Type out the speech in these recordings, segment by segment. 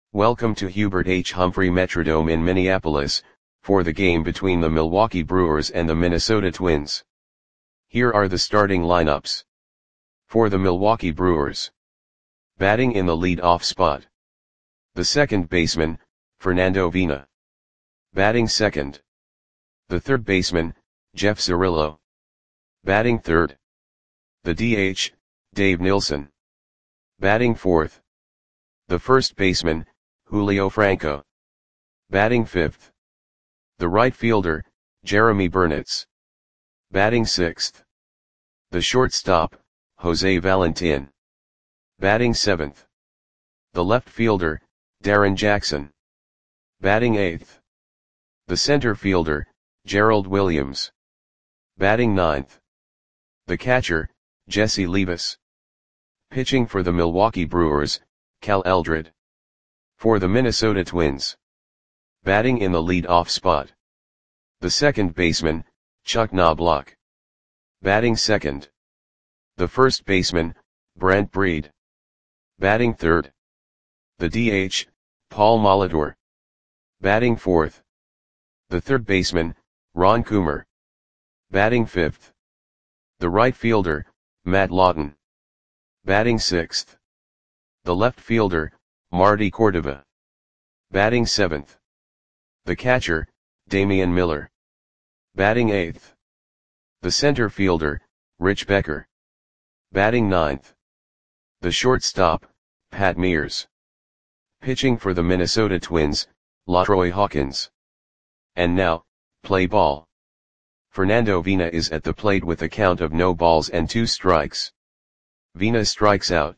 Welcome to Hubert H. Humphrey Metrodome in Minneapolis, for the game between the Milwaukee Brewers and the Minnesota Twins. Here are the starting lineups. For the Milwaukee Brewers. Batting in the lead-off spot. The second baseman, Fernando Vina. Batting second. The third baseman, Jeff Cirillo. Batting third. The DH, Dave Nilsson. Batting fourth. The first baseman, Julio Franco. Batting fifth. The right fielder, Jeremy Burnitz. Batting sixth. The shortstop, Jose Valentin. Batting seventh. The left fielder, Darren Jackson. Batting eighth. The center fielder, Gerald Williams. Batting ninth. The catcher, Jesse Levis. Pitching for the Milwaukee Brewers, Cal Eldred. For the Minnesota Twins. Batting in the lead-off spot. The second baseman, Chuck Knobloch. Batting second. The first baseman, Brent Breed. Batting third. The DH, Paul Molitor. Batting fourth. The third baseman, Ron Coomer. Batting fifth. The right fielder, Matt Lawton. Batting sixth. The left fielder, Marty Cordova. Batting seventh. The catcher, Damian Miller. Batting eighth. The center fielder, Rich Becker. Batting ninth. The shortstop, Pat Mears. Pitching for the Minnesota Twins, LaTroy Hawkins. And now, play ball. Fernando Vina is at the plate with a count of no balls and 2 strikes. Vina strikes out.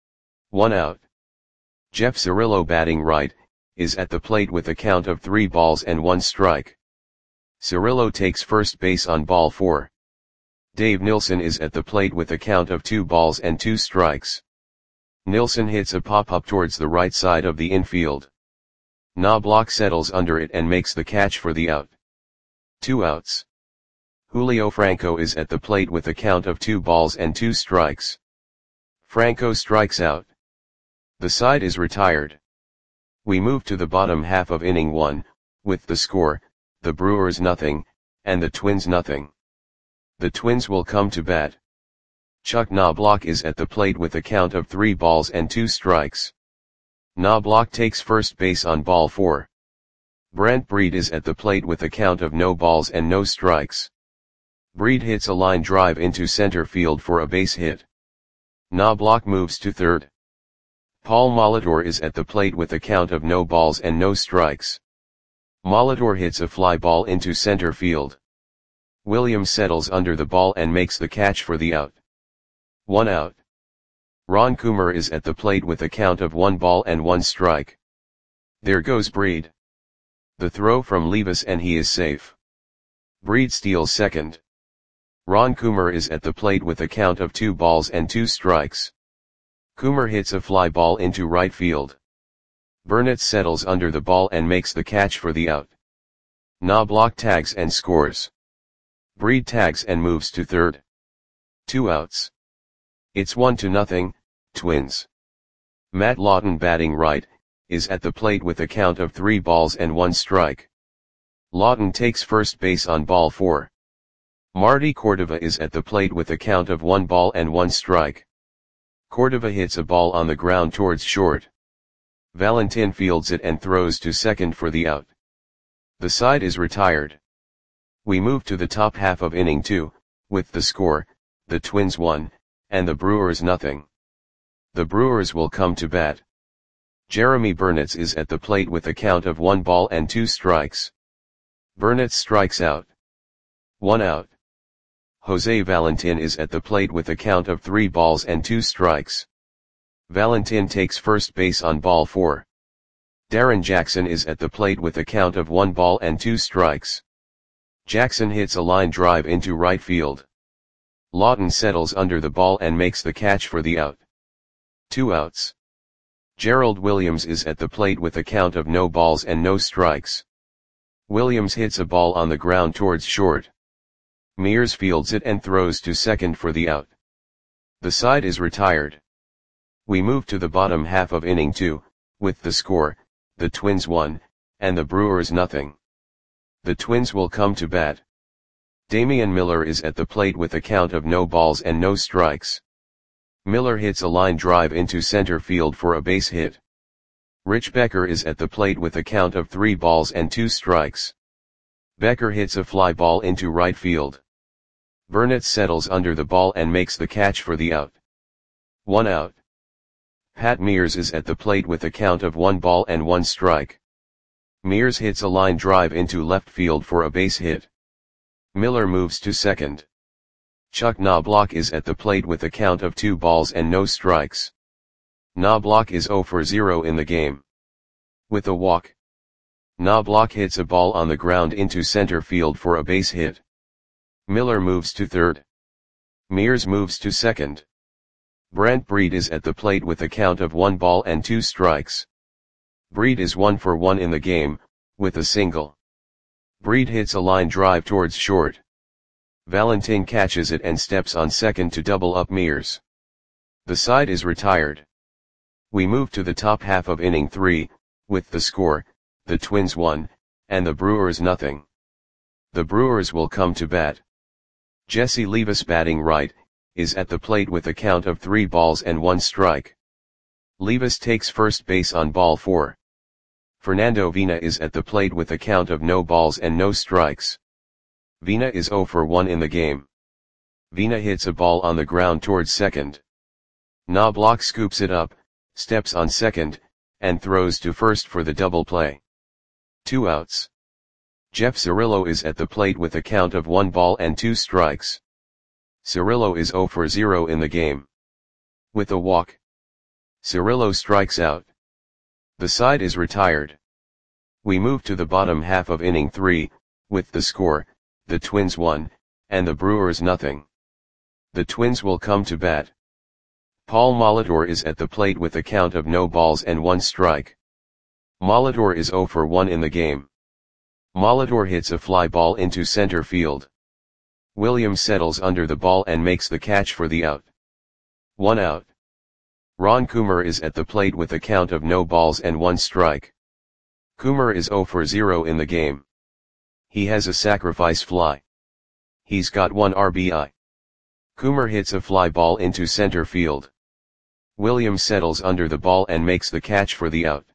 1 out. Jeff Cirillo batting right, is at the plate with a count of 3 balls and 1 strike. Cirillo takes first base on ball 4. Dave Nilsson is at the plate with a count of 2 balls and 2 strikes. Nilsson hits a pop-up towards the right side of the infield. Knobloch settles under it and makes the catch for the out. 2 outs. Julio Franco is at the plate with a count of 2 balls and 2 strikes. Franco strikes out. The side is retired. We move to the bottom half of inning 1, with the score, the Brewers nothing, and the Twins nothing. The Twins will come to bat. Chuck Knobloch is at the plate with a count of 3 balls and 2 strikes. Knobloch takes first base on ball 4. Brent Breed is at the plate with a count of no balls and no strikes. Breed hits a line drive into center field for a base hit. Knobloch moves to third. Paul Molitor is at the plate with a count of no balls and no strikes. Molitor hits a fly ball into center field. Williams settles under the ball and makes the catch for the out. 1 out. Ron Coomer is at the plate with a count of 1 ball and 1 strike. There goes Breed. The throw from Levis and he is safe. Breed steals second. Ron Coomer is at the plate with a count of 2 balls and 2 strikes. Coomer hits a fly ball into right field. Burnitz settles under the ball and makes the catch for the out. Knobloch tags and scores. Breed tags and moves to third. 2 outs. It's 1-0, Twins. Matt Lawton batting right, is at the plate with a count of 3 balls and 1 strike. Lawton takes first base on ball 4. Marty Cordova is at the plate with a count of 1 ball and 1 strike. Cordova hits a ball on the ground towards short. Valentin fields it and throws to second for the out. The side is retired. We move to the top half of inning 2, with the score, the Twins 1, and the Brewers nothing. The Brewers will come to bat. Jeremy Burnitz is at the plate with a count of 1 ball and 2 strikes. Burnitz strikes out. 1 out. Jose Valentin is at the plate with a count of 3 balls and 2 strikes. Valentin takes first base on ball 4. Darren Jackson is at the plate with a count of 1 ball and 2 strikes. Jackson hits a line drive into right field. Lawton settles under the ball and makes the catch for the out. 2 outs. Gerald Williams is at the plate with a count of no balls and no strikes. Williams hits a ball on the ground towards short. Mears fields it and throws to second for the out. The side is retired. We move to the bottom half of inning 2, with the score, the Twins 1, and the Brewers nothing. The Twins will come to bat. Damian Miller is at the plate with a count of no balls and no strikes. Miller hits a line drive into center field for a base hit. Rich Becker is at the plate with a count of 3 balls and 2 strikes. Becker hits a fly ball into right field. Burnett settles under the ball and makes the catch for the out. 1 out. Pat Mears is at the plate with a count of 1 ball and 1 strike. Mears hits a line drive into left field for a base hit. Miller moves to second. Chuck Knobloch is at the plate with a count of 2 balls and no strikes. Knobloch is 0 for 0 in the game. With a walk. Knobloch hits a ball on the ground into center field for a base hit. Miller moves to third. Mears moves to second. Brent Breed is at the plate with a count of 1 ball and 2 strikes. Breed is 1 for 1 in the game, with a single. Breed hits a line drive towards short. Valentin catches it and steps on second to double up Mears. The side is retired. We move to the top half of inning 3, with the score, the Twins 1, and the Brewers nothing. The Brewers will come to bat. Jesse Levis, batting right, is at the plate with a count of 3 balls and 1 strike. Levis takes first base on ball 4. Fernando Vina is at the plate with a count of no balls and no strikes. Vina is 0 for 1 in the game. Vina hits a ball on the ground towards second. Knobloch scoops it up, steps on second, and throws to first for the double play. 2 outs. Jeff Cirillo is at the plate with a count of 1 ball and 2 strikes. Cirillo is 0 for 0 in the game. With a walk. Cirillo strikes out. The side is retired. We move to the bottom half of inning 3, with the score, the Twins 1, and the Brewers nothing. The Twins will come to bat. Paul Molitor is at the plate with a count of no balls and 1 strike. Molitor is 0 for 1 in the game. Molitor hits a fly ball into center field. Williams settles under the ball and makes the catch for the out. 1 out. Ron Coomer is at the plate with a count of no balls and 1 strike. Coomer is 0 for 0 in the game. He has a sacrifice fly. He's got 1 RBI. Coomer hits a fly ball into center field. Williams settles under the ball and makes the catch for the out.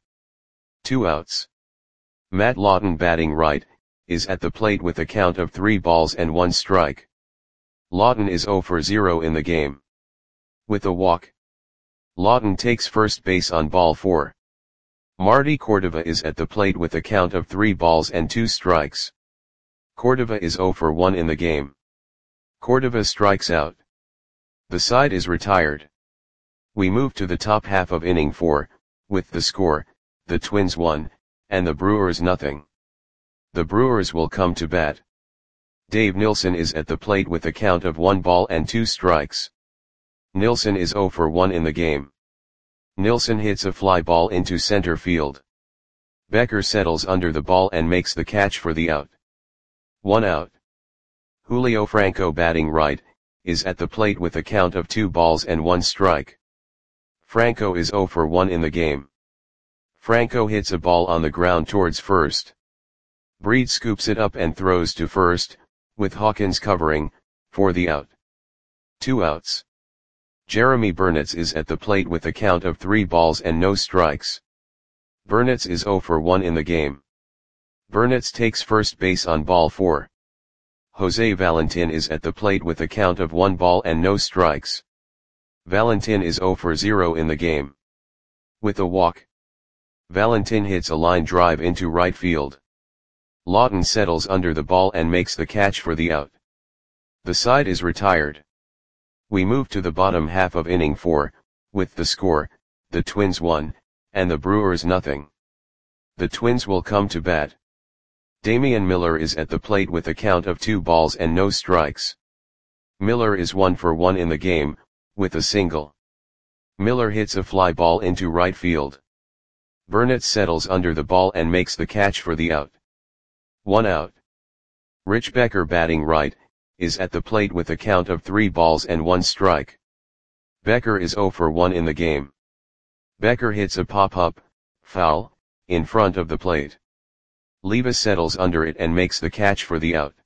2 outs. Matt Lawton, batting right, is at the plate with a count of 3 balls and 1 strike. Lawton is 0 for 0 in the game. With a walk. Lawton takes first base on ball 4. Marty Cordova is at the plate with a count of 3 balls and 2 strikes. Cordova is 0 for 1 in the game. Cordova strikes out. The side is retired. We move to the top half of inning 4, with the score, the Twins 1, and the Brewers nothing. The Brewers will come to bat. Dave Nilsson is at the plate with a count of 1 ball and 2 strikes. Nilsson is 0 for 1 in the game. Nilsson hits a fly ball into center field. Becker settles under the ball and makes the catch for the out. 1 out. Julio Franco, batting right, is at the plate with a count of 2 balls and 1 strike. Franco is 0 for 1 in the game. Franco hits a ball on the ground towards first. Breed scoops it up and throws to first, with Hawkins covering, for the out. 2 outs. Jeremy Burnett is at the plate with a count of 3 balls and no strikes. Burnett is 0 for 1 in the game. Burnett takes first base on ball 4. Jose Valentin is at the plate with a count of 1 ball and no strikes. Valentin is 0 for 0 in the game. With a walk. Valentin hits a line drive into right field. Lawton settles under the ball and makes the catch for the out. The side is retired. We move to the bottom half of inning 4, with the score, the Twins 1, and the Brewers nothing. The Twins will come to bat. Damian Miller is at the plate with a count of 2 balls and no strikes. Miller is 1 for 1 in the game, with a single. Miller hits a fly ball into right field. Burnett settles under the ball and makes the catch for the out. 1 out. Rich Becker, batting right, is at the plate with a count of 3 balls and 1 strike. Becker is 0 for 1 in the game. Becker hits a pop-up, Foul, in front of the plate. Levis settles under it and makes the catch for the out.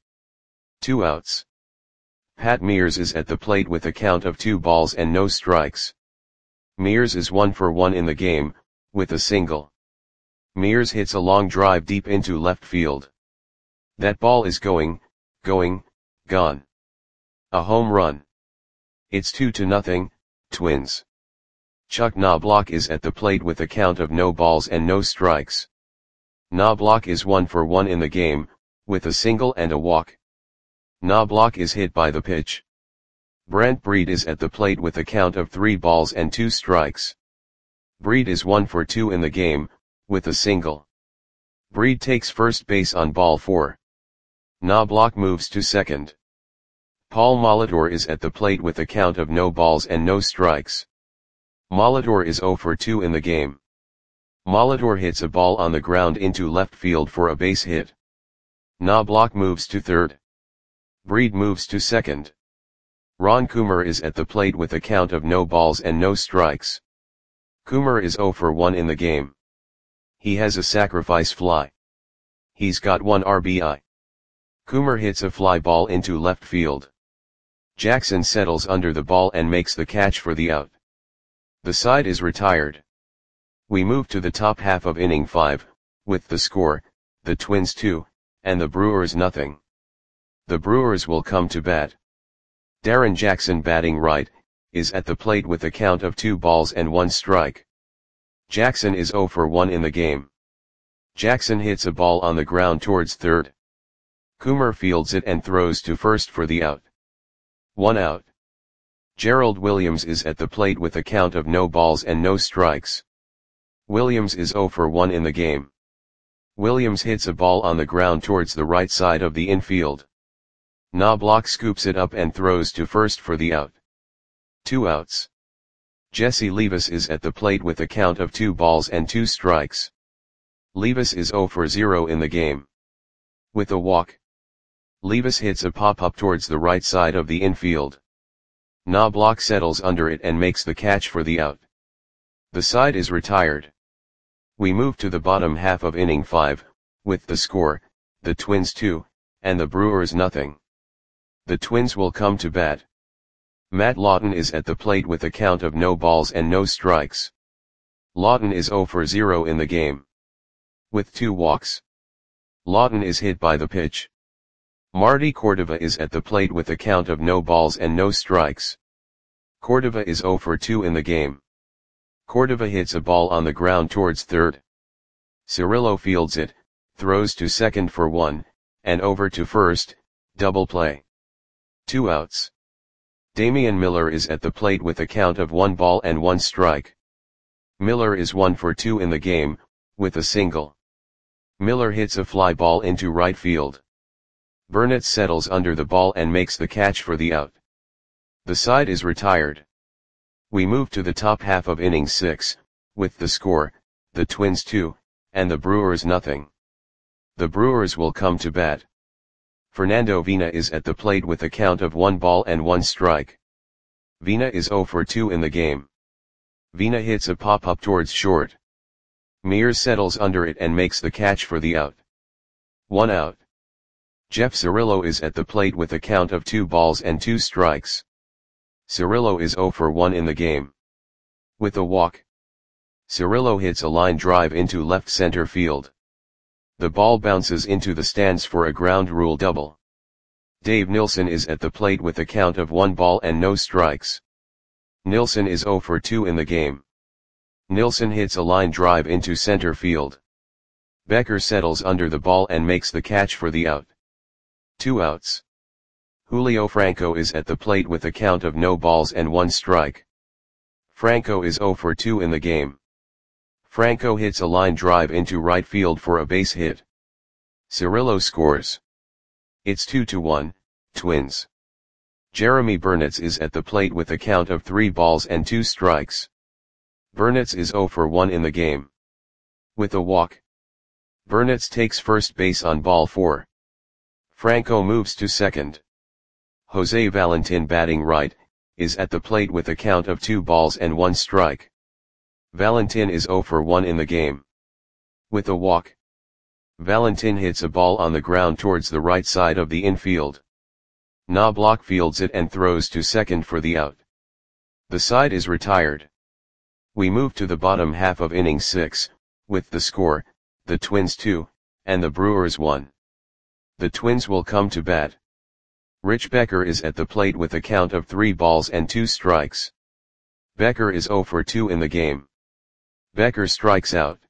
2 outs. Pat Mears is at the plate with a count of 2 balls and no strikes. Mears is 1 for 1 in the game, with a single. Mears hits a long drive deep into left field. That ball is going, gone. A home run. It's 2-0, Twins. Chuck Knobloch is at the plate with a count of no balls and no strikes. Knobloch is 1 for 1 in the game, with a single and a walk. Knobloch is hit by the pitch. Brent Breed is at the plate with a count of 3 balls and 2 strikes. Breed is 1 for 2 in the game, with a single. Breed takes first base on ball 4. Knobloch moves to second. Paul Molitor is at the plate with a count of no balls and no strikes. Molitor is 0 for 2 in the game. Molitor hits a ball on the ground into left field for a base hit. Knobloch moves to third. Breed moves to second. Ron Coomer is at the plate with a count of no balls and no strikes. Coomer is 0 for 1 in the game. He has a sacrifice fly. He's got 1 RBI. Coomer hits a fly ball into left field. Jackson settles under the ball and makes the catch for the out. The side is retired. We move to the top half of inning 5, with the score, the Twins 2, and the Brewers nothing. The Brewers will come to bat. Darren Jackson, batting right, is at the plate with a count of 2 balls and 1 strike. Jackson is 0 for 1 in the game. Jackson hits a ball on the ground towards third. Coomer fields it and throws to first for the out. 1 out. Gerald Williams is at the plate with a count of no balls and no strikes. Williams is 0 for 1 in the game. Williams hits a ball on the ground towards the right side of the infield. Knobloch scoops it up and throws to first for the out. 2 outs. Jesse Levis is at the plate with a count of 2 balls and 2 strikes. Levis is 0 for 0 in the game. With a walk. Levis hits a pop-up towards the right side of the infield. Knobloch settles under it and makes the catch for the out. The side is retired. We move to the bottom half of inning 5, with the score, the Twins 2, and the Brewers nothing. The Twins will come to bat. Matt Lawton is at the plate with a count of no balls and no strikes. Lawton is 0 for 0 in the game. With 2 walks. Lawton is hit by the pitch. Marty Cordova is at the plate with a count of no balls and no strikes. Cordova is 0 for 2 in the game. Cordova hits a ball on the ground towards third. Cirillo fields it, throws to second for 1, and over to first, double play. 2 outs. Damian Miller is at the plate with a count of 1 ball and 1 strike. Miller is 1 for 2 in the game, with a single. Miller hits a fly ball into right field. Burnett settles under the ball and makes the catch for the out. The side is retired. We move to the top half of inning 6, with the score, the Twins 2, and the Brewers nothing. The Brewers will come to bat. Fernando Vina is at the plate with a count of 1 ball and 1 strike. Vina is 0 for 2 in the game. Vina hits a pop-up towards short. Mears settles under it and makes the catch for the out. 1 out. Jeff Cirillo is at the plate with a count of 2 balls and 2 strikes. Cirillo is 0 for 1 in the game. With a walk. Cirillo hits a line drive into left center field. The ball bounces into the stands for a ground rule double. Dave Nilsson is at the plate with a count of 1 ball and no strikes. Nilsson is 0 for 2 in the game. Nilsson hits a line drive into center field. Becker settles under the ball and makes the catch for the out. 2 outs. Julio Franco is at the plate with a count of no balls and 1 strike. Franco is 0 for 2 in the game. Franco hits a line drive into right field for a base hit. Cirillo scores. It's 2-1, Twins. Jeremy Burnett is at the plate with a count of 3 balls and 2 strikes. Burnett is 0 for 1 in the game. With a walk. Burnett takes first base on ball 4. Franco moves to second. Jose Valentin, batting right, is at the plate with a count of 2 balls and 1 strike. Valentin is 0 for 1 in the game. With a walk, Valentin hits a ball on the ground towards the right side of the infield. Knobloch fields it and throws to second for the out. The side is retired. We move to the bottom half of inning 6, with the score, the Twins 2, and the Brewers 1. The Twins will come to bat. Rich Becker is at the plate with a count of 3 balls and 2 strikes. Becker is 0 for 2 in the game. Becker strikes out.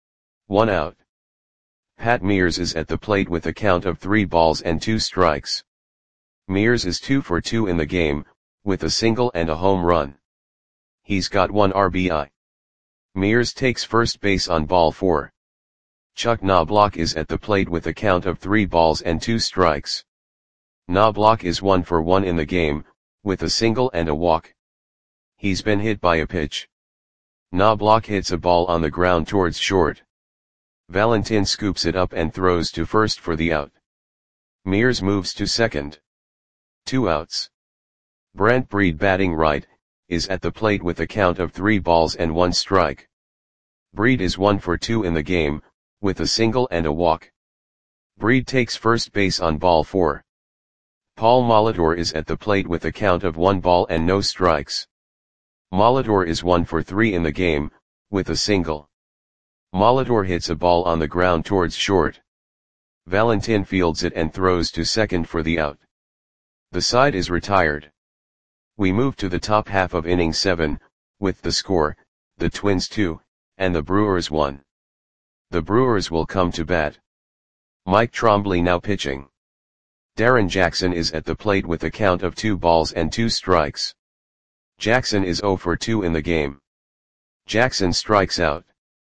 1 out. Pat Mears is at the plate with a count of 3 balls and 2 strikes. Mears is 2 for 2 in the game, with a single and a home run. He's got 1 RBI. Mears takes first base on ball 4. Chuck Knobloch is at the plate with a count of 3 balls and 2 strikes. Knobloch is 1 for 1 in the game, with a single and a walk. He's been hit by a pitch. Knobloch hits a ball on the ground towards short. Valentin scoops it up and throws to first for the out. Mears moves to second. 2 outs. Brent Breed, batting right, is at the plate with a count of 3 balls and 1 strike. Breed is 1 for 2 in the game, with a single and a walk. Breed takes first base on ball 4. Paul Molitor is at the plate with a count of 1 ball and no strikes. Molitor is 1 for 3 in the game, with a single. Molitor hits a ball on the ground towards short. Valentin fields it and throws to second for the out. The side is retired. We move to the top half of inning 7, with the score, the Twins 2, and the Brewers 1. The Brewers will come to bat. Mike Trombley now pitching. Darren Jackson is at the plate with a count of 2 balls and 2 strikes. Jackson is 0 for 2 in the game. Jackson strikes out.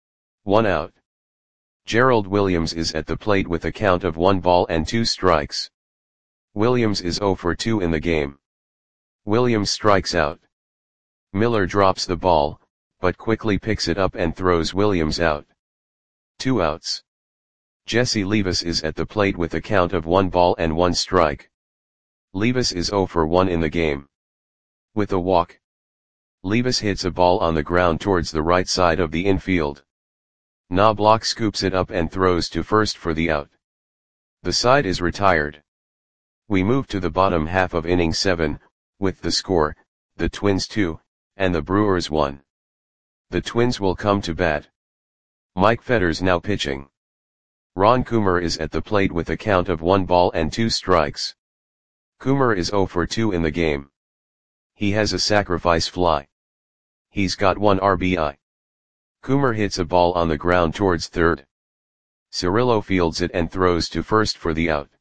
1 out. Gerald Williams is at the plate with a count of 1 ball and 2 strikes. Williams is 0 for 2 in the game. Williams strikes out. Miller drops the ball, but quickly picks it up and throws Williams out. 2 outs. Jesse Levis is at the plate with a count of 1 ball and 1 strike. Levis is 0 for 1 in the game. With a walk, Levis hits a ball on the ground towards the right side of the infield. Knobloch scoops it up and throws to first for the out. The side is retired. We move to the bottom half of inning 7, with the score, the Twins 2, and the Brewers 1. The Twins will come to bat. Mike Fetters now pitching. Ron Coomer is at the plate with a count of 1 ball and 2 strikes. Coomer is 0 for 2 in the game. He has a sacrifice fly. He's got 1 RBI. Coomer hits a ball on the ground towards third. Cirillo fields it and throws to first for the out.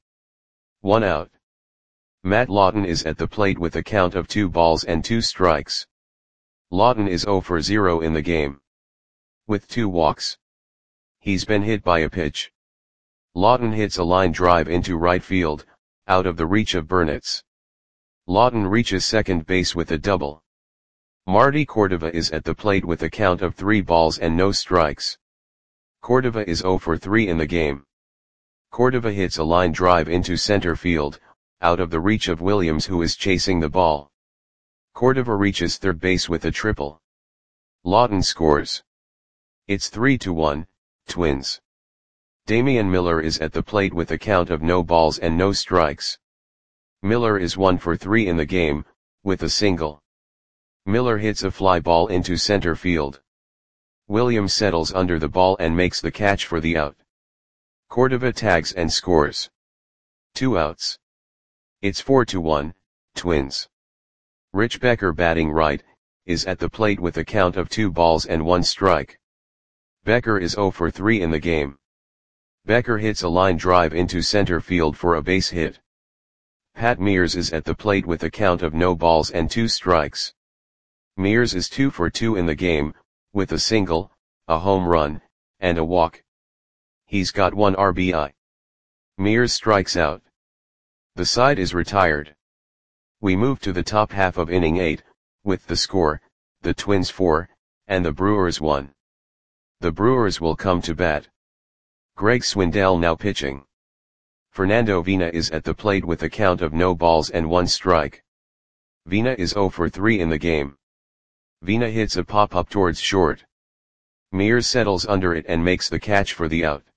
1 out. Matt Lawton is at the plate with a count of 2 balls and 2 strikes. Lawton is 0 for 0 in the game. With 2 walks. He's been hit by a pitch. Lawton hits a line drive into right field, out of the reach of Burnitz. Lawton reaches second base with a double. Marty Cordova is at the plate with a count of 3 balls and no strikes. Cordova is 0 for 3 in the game. Cordova hits a line drive into center field, out of the reach of Williams, who is chasing the ball. Cordova reaches third base with a triple. Lawton scores. It's 3-1, Twins. Damian Miller is at the plate with a count of no balls and no strikes. Miller is 1 for 3 in the game, with a single. Miller hits a fly ball into center field. Williams settles under the ball and makes the catch for the out. Cordova tags and scores. 2 outs. It's 4-1, Twins. Rich Becker, batting right, is at the plate with a count of 2 balls and 1 strike. Becker is 0 for 3 in the game. Becker hits a line drive into center field for a base hit. Pat Mears is at the plate with a count of no balls and 2 strikes. Mears is 2 for 2 in the game, with a single, a home run, and a walk. He's got 1 RBI. Mears strikes out. The side is retired. We move to the top half of inning 8, with the score, the Twins 4, and the Brewers 1. The Brewers will come to bat. Greg Swindell now pitching. Fernando Vina is at the plate with a count of no balls and 1 strike. Vina is 0 for 3 in the game. Vina hits a pop-up towards short. Mears settles under it and makes the catch for the out.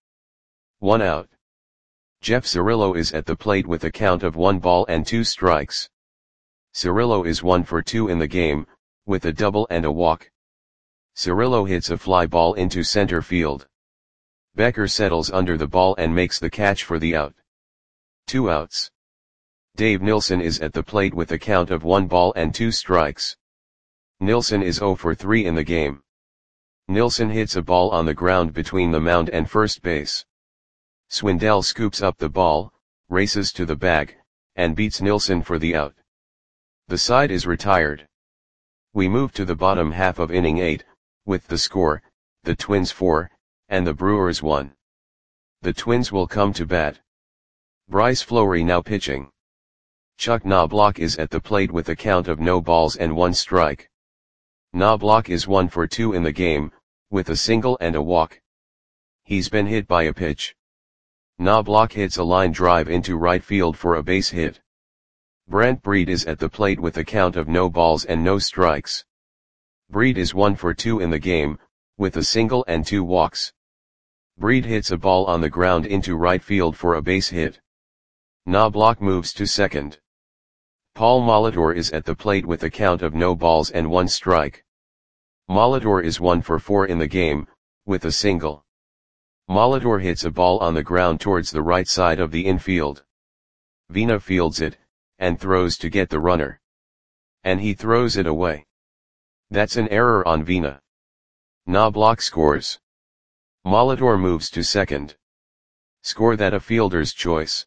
1 out. Jeff Cirillo is at the plate with a count of 1 ball and 2 strikes. Cirillo is 1 for 2 in the game, with a double and a walk. Cirillo hits a fly ball into center field. Becker settles under the ball and makes the catch for the out. 2 outs. Dave Nilsson is at the plate with a count of 1 ball and 2 strikes. Nilsson is 0 for 3 in the game. Nilsson hits a ball on the ground between the mound and first base. Swindell scoops up the ball, races to the bag, and beats Nilsson for the out. The side is retired. We move to the bottom half of inning 8, with the score, the Twins 4, and the Brewers 1. The Twins will come to bat. Bryce Fleury now pitching. Chuck Knobloch is at the plate with a count of no balls and 1 strike. Knobloch is 1 for 2 in the game, with a single and a walk. He's been hit by a pitch. Knobloch hits a line drive into right field for a base hit. Brent Breed is at the plate with a count of no balls and no strikes. Breed is 1 for 2 in the game, with a single and 2 walks. Breed hits a ball on the ground into right field for a base hit. Knobloch moves to second. Paul Molitor is at the plate with a count of no balls and 1 strike. Molitor is 1 for 4 in the game, with a single. Molitor hits a ball on the ground towards the right side of the infield. Vina fields it, and throws to get the runner. And he throws it away. That's an error on Vina. Knobloch scores. Molitor moves to second. Score that a fielder's choice.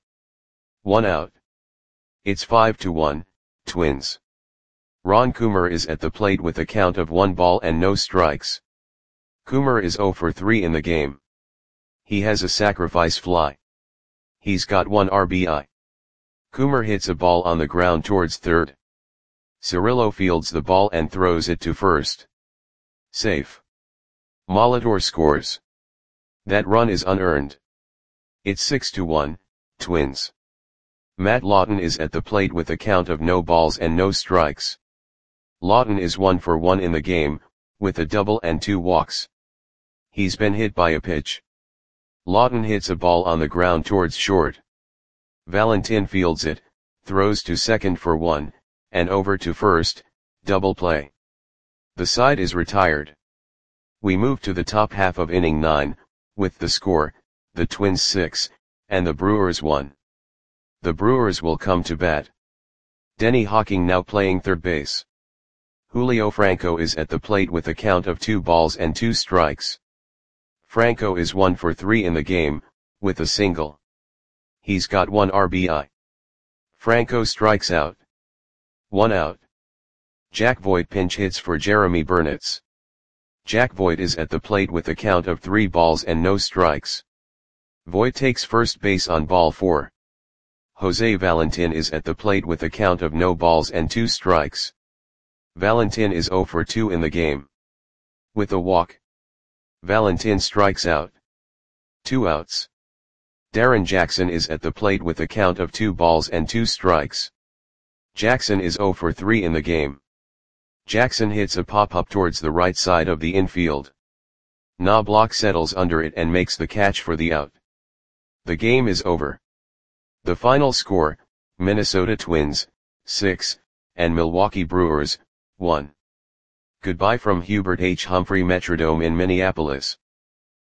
1 out. It's 5-1, Twins. Ron Coomer is at the plate with a count of 1 ball and no strikes. Coomer is 0 for 3 in the game. He has a sacrifice fly. He's got 1 RBI. Coomer hits a ball on the ground towards third. Cirillo fields the ball and throws it to first. Safe. Molitor scores. That run is unearned. It's 6-1, Twins. Matt Lawton is at the plate with a count of no balls and no strikes. Lawton is 1 for 1 in the game, with a double and 2 walks. He's been hit by a pitch. Lawton hits a ball on the ground towards short. Valentin fields it, throws to second for 1, and over to first, double play. The side is retired. We move to the top half of inning 9, with the score, the Twins 6, and the Brewers 1. The Brewers will come to bat. Denny Hawking now playing third base. Julio Franco is at the plate with a count of 2 balls and 2 strikes. Franco is 1 for 3 in the game, with a single. He's got 1 RBI. Franco strikes out. 1 out. Jack Voigt pinch hits for Jeremy Burnitz. Jack Voigt is at the plate with a count of 3 balls and no strikes. Voigt takes first base on ball 4. Jose Valentin is at the plate with a count of no balls and 2 strikes. Valentin is 0 for 2 in the game. With a walk. Valentin strikes out. 2 outs. Darren Jackson is at the plate with a count of 2 balls and 2 strikes. Jackson is 0 for 3 in the game. Jackson hits a pop-up towards the right side of the infield. Knobloch settles under it and makes the catch for the out. The game is over. The final score, Minnesota Twins, 6, and Milwaukee Brewers, 1. Goodbye from Hubert H. Humphrey Metrodome in Minneapolis.